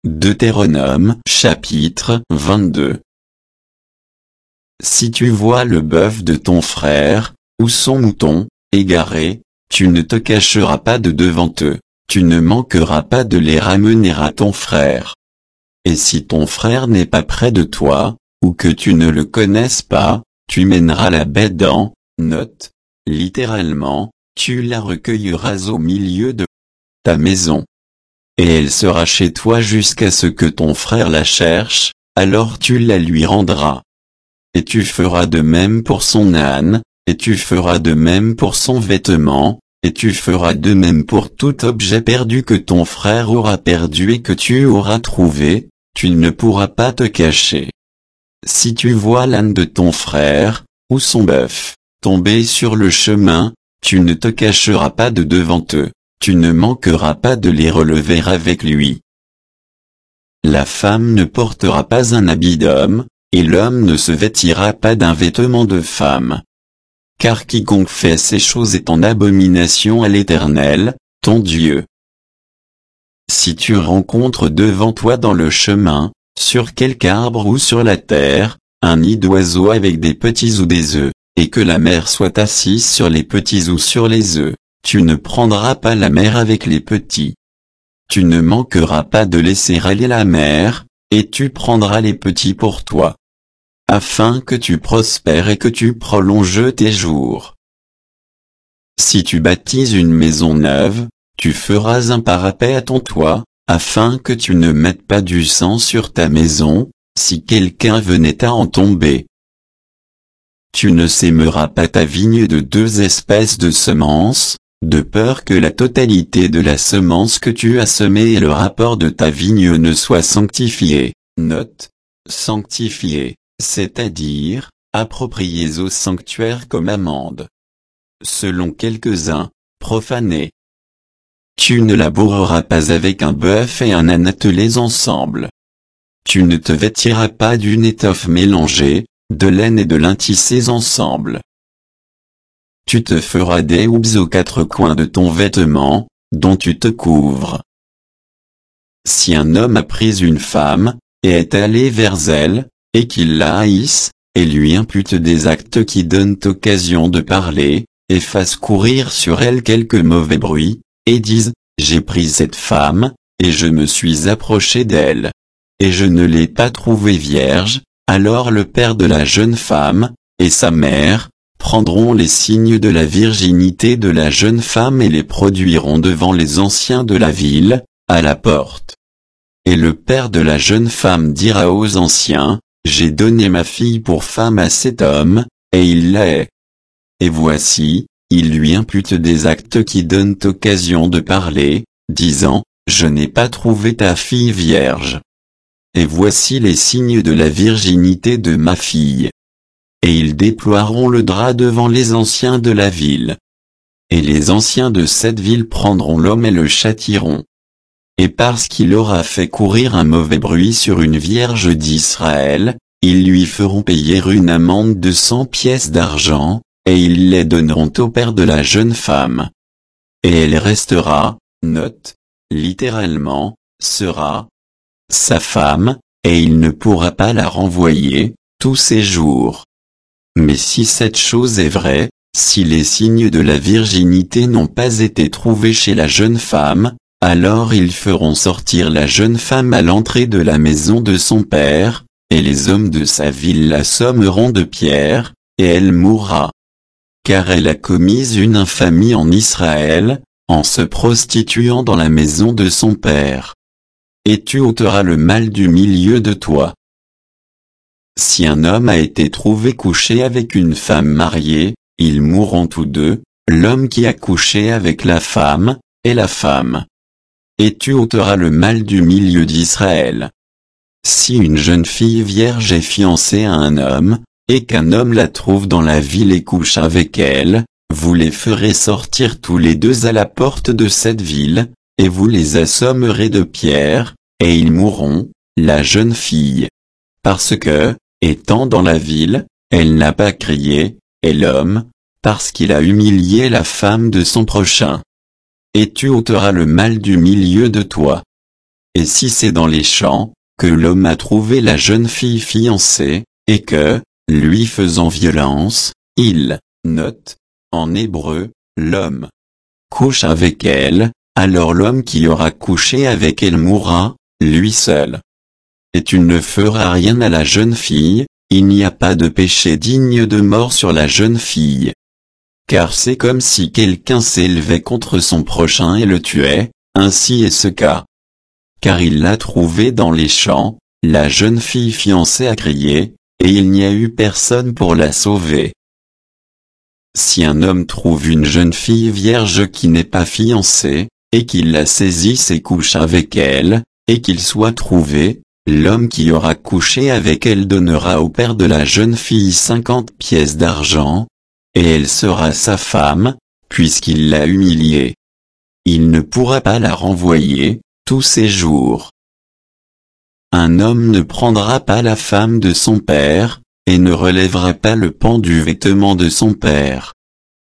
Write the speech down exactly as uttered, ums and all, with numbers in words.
Deutéronome chapitre vingt-deux. Si tu vois le bœuf de ton frère, ou son mouton, égaré, tu ne te cacheras pas de devant eux, tu ne manqueras pas de les ramener à ton frère. Et si ton frère n'est pas près de toi, ou que tu ne le connaisses pas, tu mèneras la bête dans, note, littéralement, tu la recueilleras au milieu de ta maison. Et elle sera chez toi jusqu'à ce que ton frère la cherche, alors tu la lui rendras. Et tu feras de même pour son âne, et tu feras de même pour son vêtement, et tu feras de même pour tout objet perdu que ton frère aura perdu et que tu auras trouvé, tu ne pourras pas te cacher. Si tu vois l'âne de ton frère, ou son bœuf, tomber sur le chemin, tu ne te cacheras pas de devant eux, tu ne manqueras pas de les relever avec lui. La femme ne portera pas un habit d'homme, et l'homme ne se vêtira pas d'un vêtement de femme. Car quiconque fait ces choses est en abomination à l'Éternel, ton Dieu. Si tu rencontres devant toi dans le chemin, sur quelque arbre ou sur la terre, un nid d'oiseau avec des petits ou des œufs, et que la mère soit assise sur les petits ou sur les œufs, tu ne prendras pas la mère avec les petits. Tu ne manqueras pas de laisser aller la mère, et tu prendras les petits pour toi, afin que tu prospères et que tu prolonges tes jours. Si tu bâtis une maison neuve, tu feras un parapet à ton toit, afin que tu ne mettes pas du sang sur ta maison, si quelqu'un venait à en tomber. Tu ne sèmeras pas ta vigne de deux espèces de semences, de peur que la totalité de la semence que tu as semée et le rapport de ta vigne ne soit sanctifié. Note, sanctifié, c'est-à-dire, appropriés au sanctuaire comme amende. Selon quelques-uns, profanés. Tu ne laboureras pas avec un bœuf et un âne attelés ensemble. Tu ne te vêtiras pas d'une étoffe mélangée, de laine et de lin tissés ensemble. Tu te feras des houppes aux quatre coins de ton vêtement, dont tu te couvres. Si un homme a pris une femme, et est allé vers elle, et qu'il la haïsse, et lui impute des actes qui donnent occasion de parler, et fasse courir sur elle quelque mauvais bruit, et dise, j'ai pris cette femme, et je me suis approché d'elle, et je ne l'ai pas trouvée vierge, alors le père de la jeune femme, et sa mère, prendront les signes de la virginité de la jeune femme et les produiront devant les anciens de la ville, à la porte. Et le père de la jeune femme dira aux anciens, j'ai donné ma fille pour femme à cet homme, et il la hait. Et voici, il lui impute des actes qui donnent occasion de parler, disant, je n'ai pas trouvé ta fille vierge. Et voici les signes de la virginité de ma fille. Et ils déploieront le drap devant les anciens de la ville. Et les anciens de cette ville prendront l'homme et le châtieront. Et parce qu'il aura fait courir un mauvais bruit sur une vierge d'Israël, ils lui feront payer une amende de cent pièces d'argent, et ils les donneront au père de la jeune femme. Et elle restera, note, littéralement, sera sa femme, et il ne pourra pas la renvoyer, tous ses jours. Mais si cette chose est vraie, si les signes de la virginité n'ont pas été trouvés chez la jeune femme, alors ils feront sortir la jeune femme à l'entrée de la maison de son père, et les hommes de sa ville l'assommeront de pierres, et elle mourra. Car elle a commis une infamie en Israël, en se prostituant dans la maison de son père. Et tu ôteras le mal du milieu de toi. Si un homme a été trouvé couché avec une femme mariée, ils mourront tous deux, l'homme qui a couché avec la femme, et la femme. Et tu ôteras le mal du milieu d'Israël. Si une jeune fille vierge est fiancée à un homme, et qu'un homme la trouve dans la ville et couche avec elle, vous les ferez sortir tous les deux à la porte de cette ville, et vous les assommerez de pierres, et ils mourront, la jeune fille. Parce que, étant dans la ville, elle n'a pas crié, et l'homme, parce qu'il a humilié la femme de son prochain. Et tu ôteras le mal du milieu de toi. Et si c'est dans les champs, que l'homme a trouvé la jeune fille fiancée, et que, lui faisant violence, il, note, en hébreu, l'homme, couche avec elle, alors l'homme qui aura couché avec elle mourra, lui seul. Et tu ne feras rien à la jeune fille, il n'y a pas de péché digne de mort sur la jeune fille. Car c'est comme si quelqu'un s'élevait contre son prochain et le tuait, ainsi est ce cas. Car il l'a trouvée dans les champs, la jeune fille fiancée a crié, et il n'y a eu personne pour la sauver. Si un homme trouve une jeune fille vierge qui n'est pas fiancée, et qu'il la saisisse et couche avec elle, et qu'il soit trouvé, l'homme qui aura couché avec elle donnera au père de la jeune fille cinquante pièces d'argent, et elle sera sa femme, puisqu'il l'a humiliée. Il ne pourra pas la renvoyer, tous ses jours. Un homme ne prendra pas la femme de son père, et ne relèvera pas le pan du vêtement de son père.